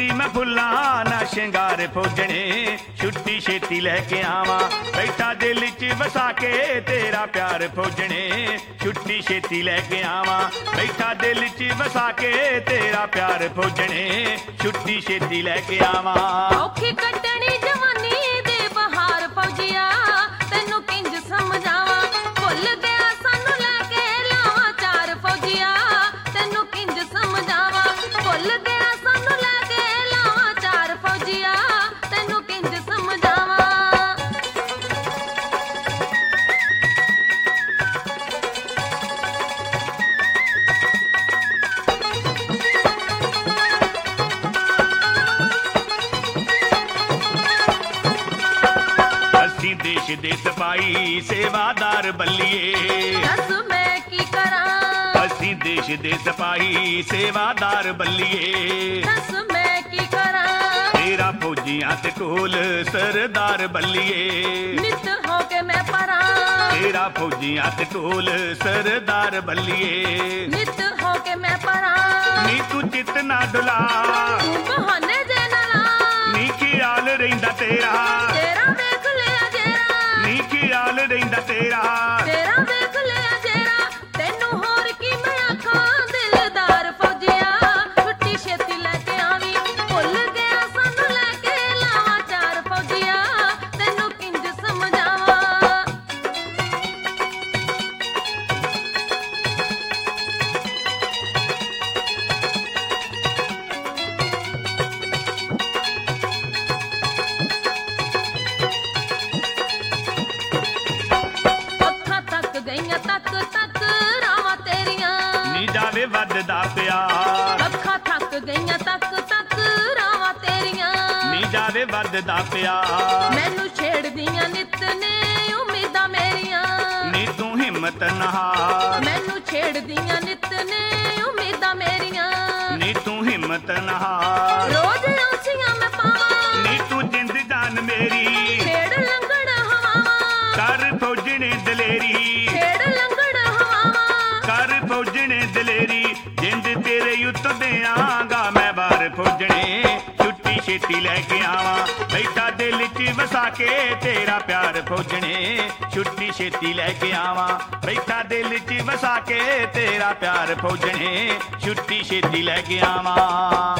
ਸਜਦੀ ਮੈਂ ਫੁੱਲਾਂ ਨਾ ਸ਼ਿੰਗਾਰ ਫੌਜਣੇ, ਛੁੱਟੀ ਛੇਤੀ ਲੈ ਕੇ ਆਵਾਂ ਬੈਠਾ ਦਿਲ 'ਚ ਵਸਾ ਕੇ ਤੇਰਾ ਪਿਆਰ ਫੌਜਣੇ, ਛੁੱਟੀ ਛੇਤੀ ਲੈ ਕੇ ਆਵਾਂ ਬੈਠਾ ਦਿਲ 'ਚ ਵਸਾ ਕੇ ਤੇਰਾ ਪਿਆਰ ਫੌਜਣੇ, ਛੁੱਟੀ ਛੇਤੀ ਲੈ ਕੇ ਆਵਾਂ। ਔਖੀ ਕੱਟਣੀ ਜਵਾਨੀ ਦੇ ਬਹਾਰ ਫੌਜੀਆ, ਤੈਨੂੰ ਕਿੰਜ ਸਮਝਾਵਾਂ ਭੁੱਲ ਗਿਆ ਸਾਨੂੰ ਲੈ ਕੇ ਲਾਵਾਂ ਚਾਰ ਫੌਜੀਆ, ਤੈਨੂੰ ਕਿੰਜ ਸਮਝਾਵਾਂ ਭੁੱਲ ਗਿਆ ਸਾਨੂੰ ਲੈ ਕੇ ਲਾਵਾਂ ਚਾਰ ਫੌਜੀਆ, ਤੈਨੂੰ ਕਿੰਜ ਸਮਝਾਵਾਂ। ਅਸੀਂ ਦੇਸ਼ ਦੇ ਸਿਪਾਹੀ ਸੇਵਾਦਾਰ ਬੱਲੀਏ, ਦੱਸ ਮੈਂ ਕੀ ਕਰਾਂ, ਅਸੀਂ ਦੇਸ਼ ਦੇ ਸਿਪਾਹੀ ਸੇਵਾਦਾਰ ਬੱਲੀਏ, ਦੱਸ ਮੈਂ ਕੀ ਕਰਾਂ। ਤੇਰਾ ਫੌਜੀਆਂ ਤੇ ਢੋਲ ਸਰਦਾਰ ਬੱਲੀਏ, ਨਿੱਤ ਹੋ ਕੇ ਮੈਂ ਪਰਾਂ, ਤੇਰਾ ਫੌਜੀਆਂ ਤੇ ਢੋਲ ਸਰਦਾਰ ਬੱਲੀਏ, ਨਿੱਤ ਹੋ ਕੇ ਮੈਂ ਪਰਾਂ। ਨੀ ਤੂੰ ਚਿੱਤ ਨਾ ਡੁਲਾ, ਤੂੰ ਬਹਾਨੇ ਜੇ ਨਾ ਲਾ, ਨੀ ਖਿਆਲ ਰਹਿੰਦਾ ਤੇਰਾ, ਤੇਰਾ ਵੇਖ ਲਿਆ ਜੇਰਾ, ਨੀ ਖਿਆਲ ਰਹਿੰਦਾ ਤੇਰਾ, ਤੇਰਾ ਵੇਖ ਲਿਆ ਜੇਰਾ, ਤੈਨੂੰ ਹੋਰ ਕੀ ਮੈਂ ਆਖਾਂ ਦਿਲਦਾਰ ਫੌਜੀਆ, ਛੁੱਟੀ ਛੇਤੀ ਲੈ ਕੇ ਆਵੀਂ ਭੁੱਲ ਗਿਆ ਸਾਨੂੰ ਲੈ ਕੇ ਲਾਵਾਂ ਚਾਰ ਫੌਜੀਆ, ਤੈਨੂੰ ਕਿੰਜ ਸਮਝਾਵਾਂ। ਅੱਖਾਂ ਤੱਕ ਗਈਆਂ ਤੱਕ ਤੱਕ ਰਾਵਾਂ ਤੇਰੀਆਂ, ਨੀ ਜਾਵੇ ਵੱਧਦਾ ਪਿਆਰ, ਅੱਖਾਂ ਥੱਕ ਗਈਆਂ ਤੱਕ ਤੱਕ ਰਾਵਾਂ ਤੇਰੀਆਂ, ਨੀ ਜਾਵੇ ਵੱਧਦਾ ਪਿਆਰ, ਮੈਨੂੰ ਛੇੜਦੀਆਂ ਨਿੱਤ ਨੇ ਉਮੀਦਾਂ ਮੇਰੀਆਂ, ਨੀ ਤੂੰ ਹਿੰਮਤ ਨਾ ਹਾਰ, ਮੈਨੂੰ ਛੇੜਦੀਆਂ ਨਿੱਤ ਨੇ ਉਮੀਦਾਂ ਮੇਰੀਆਂ, ਨੀ ਤੂੰ ਹਿੰਮਤ ਨਾ ਹਾਰ, ਰੋਜ਼ ਔਸੀਆਂ ਮੈਂ ਪਾਵਾਂ, ਨੀ ਤੂੰ ਜਿੰਦ ਜਾਨ ਮੇਰੀ, ਛੇੜ ਲੰਗੜ ਹਵਾਵਾਂ, ਕਰ ਫੌਜਣੇ ਦਲੇਰੀ, ਛੇੜ ਲੰਗੜ ਹਵਾਵਾਂ। ਕਰ ਫੌਜਣੇ ਦਲੇਰੀ, ਜਿੰਦ ਤੇਰੇ ਉੱਤ ਦਿਆਂਗਾ ਮੈਂ ਬਾਰ ਫੌਜਣੇ, ਛੁੱਟੀ ਛੇਤੀ ਲੈ ਕੇ ਆਵਾਂ ਬੈਠਾ ਦਿਲ 'ਚ ਵਸਾ ਕੇ ਤੇਰਾ ਪਿਆਰ ਫੌਜਣੇ, ਛੁੱਟੀ ਛੇਤੀ ਲੈ ਕੇ ਆਵਾਂ ਬੈਠਾ ਦਿਲ 'ਚ ਵਸਾ ਕੇ ਤੇਰਾ ਪਿਆਰ ਫੌਜਣੇ, ਛੁੱਟੀ ਛੇਤੀ ਲੈ ਕੇ ਆਵਾਂ।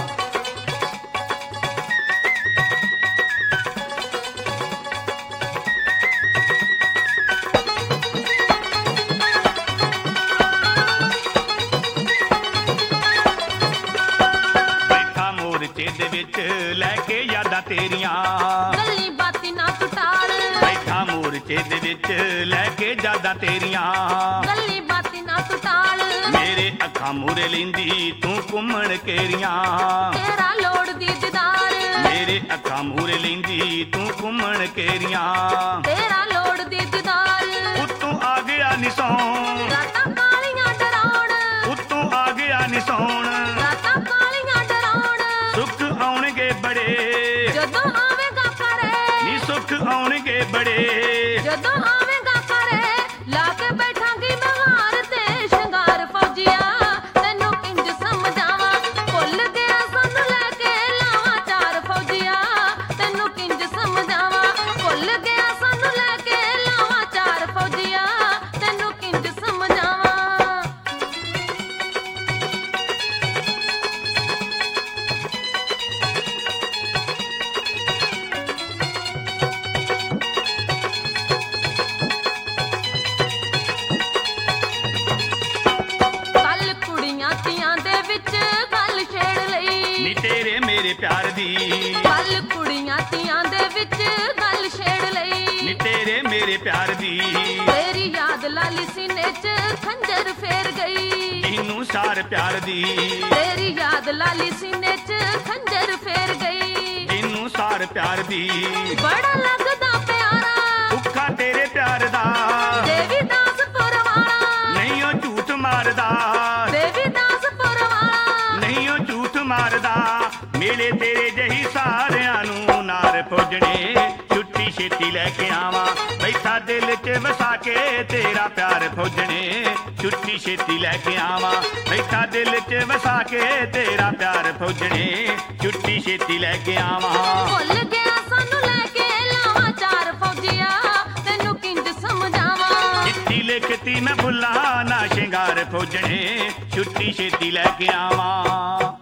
ਬੈਠਾ ਮੋਰਚੇ ਦੇ ਵਿੱਚ ਲੈ ਕੇ ਯਾਦਾਂ ਤੇਰੀਆਂ, ਗੱਲੀ ਬਾਤੀ ਨਾ ਟੁਟਾਲ, ਬੈਠਾ ਮੋਰਚੇ ਦੇ ਵਿੱਚ ਲੈ ਕੇ ਯਾਦਾਂ ਤੇਰੀਆਂ, ਗੱਲੀ ਬਾਤੀ ਨਾ ਟੁਟਾਲ, ਮੇਰੇ ਅੱਖਾਂ ਮੂਰੇ ਲੈਂਦੀ ਤੂੰ ਘੁੰਮਣ ਕੇਰੀਆਂ, ਤੇਰਾ ਲੋੜ ਦੀ ਦੀਦਾਰ, ਮੇਰੇ ਅੱਖਾਂ ਮੂਰੇ ਲੈਂਦੀ ਤੂੰ ਘੁੰਮਣ ਕੇਰੀਆਂ, ਤੇਰਾ ਲੋੜ ਦੀ ਦੀਦਾਰ। ਉੱਤੋਂ ਆ ਗਿਆ ਨੀ ਸੌਣ, ਰਾਤਾਂ ਕਾਲੀਆਂ ਡਰਾਉਣ, ਉੱਤੋਂ ਆ ਗਿਆ ਨੀ ਸੌਣ, ਰਾਤਾਂ ਕਾਲੀਆਂ ਡਰਾਉਣ, ਸੁੱਖ ਆਉਣਗੇ ਬੜੇ, ਜਦੋਂ ਆਵੇਗਾ ਘਰੇ, ਨੀ ਸੁੱਖ ਆਉਣਗੇ ਬੜੇ, ਜਦੋਂ ਆਵੇਗਾ ਘਰੇ, ਲਾ ਕੇ ਬੈਠਾਂਗੀ ਮੈਂ ਹਾਰ ਤੇ ਸ਼ਿੰਗਾਰ ਫੌਜੀਆ, ਤੈਨੂੰ ਕਿੰਜ ਸਮਝਾਵਾਂ ਭੁੱਲ ਗਿਆ ਸਾਨੂੰ ਲੈ ਕੇ ਲਾਵਾਂ ਚਾਰ ਫੌਜੀਆ, ਤੈਨੂੰ ਕਿੰਜ ਸਮਝਾਵਾਂ ਭੁੱਲ ਗਿਆ ਸਾਨੂੰ ਲੈ ਕੇ ਲਾਵਾਂ ਚਾਰ ਫੌਜੀਆ, ਤੈਨੂੰ ਕਿੰਜ ਸਮਝਾਵਾਂ। ਕੱਲ ਕੁੜੀਆਂ ਤੀਆਂ ਦੇ ਵਿੱਚ ਗੱਲ ਛੇੜ ਲਈ, ਨੀ ਤੇਰੇ ਮੇਰੇ ਪਿਆਰ ਦੀ, ਕੱਲ ਕੁੜੀਆਂ ਤੀਆਂ ਦੇ ਵਿੱਚ ਗੱਲ ਛੇੜ ਲਈ, ਨੀ ਤੇਰੇ ਮੇਰੇ ਪਿਆਰ ਦੀ, ਤੇਰੀ ਯਾਦ ਲਾਲੀ ਸੀਨੇ 'ਚ ਖੰਜਰ ਫੇਰ ਗਈ, ਇਹਨੂੰ ਸਾਰ ਪਿਆਰ ਦੀ, ਤੇਰੀ ਯਾਦ ਲਾਲੀ ਸੀਨੇ 'ਚ ਖੰਜਰ ਫੇਰ ਗਈ, ਇਹਨੂੰ ਸਾਰ ਪਿਆਰ ਦੀ, ਬੜਾ ਲੱਗਦਾ ਪਿਆਰਾ ਭੁੱਖਾ ਤੇਰੇ ਪਿਆਰ ਦਾ, ਦੇਵੀ ਦਾਸਪੁਰ ਵਾਲਾ, ਨਹੀਂ ਉਹ ਝੂਠ ਮਾਰਦਾ, ਦੇਵੀ ਦਾਸਪੁਰ ਵਾਲਾ, ਨਹੀਂ ਉਹ ਝੂਠ ਮਾਰਦਾ, ਮੇਲੇ ਤੇਰੇ ਜਹੀ ਸਾਰਿਆਂ ਨੂੰ ਨਾਰ ਫੌਜਣੇ, ਛੁੱਟੀ ਛੇਤੀ ਲੈ ਕੇ ਆਵਾਂ ਬੈਠਾ ਬੈਠਾ ਦਿਲ 'ਚ ਵਸਾ ਕੇ ਤੇਰਾ ਪਿਆਰ ਫੌਜਣੇ ਛੁੱਟੀ ਛੇਤੀ ਲੈ ਕੇ ਆਵਾਂ ਬੈਠਾ ਦਿਲ 'ਚ ਵਸਾ ਕੇ ਤੇਰਾ ਪਿਆਰ ਫੌਜਣੇ ਛੁੱਟੀ ਛੇਤੀ ਲੈ ਕੇ ਆਵਾਂ ਭੁੱਲ ਗਿਆ ਸਾਨੂੰ ਲੈ ਕੇ ਲਾਵਾਂ ਚਾਰ ਫੌਜੀਆ ਤੈਨੂੰ ਕਿੰਜ ਸਮਝਾਵਾਂ ਚਿੱਠੀ ਲਿਖਤੀ ਮੈਂ ਭੁੱਲਾਂ ਨਾ ਸ਼ਿੰਗਾਰ ਫੌਜਣੇ ਛੁੱਟੀ ਛੇਤੀ ਲੈ ਕੇ ਆਵਾਂ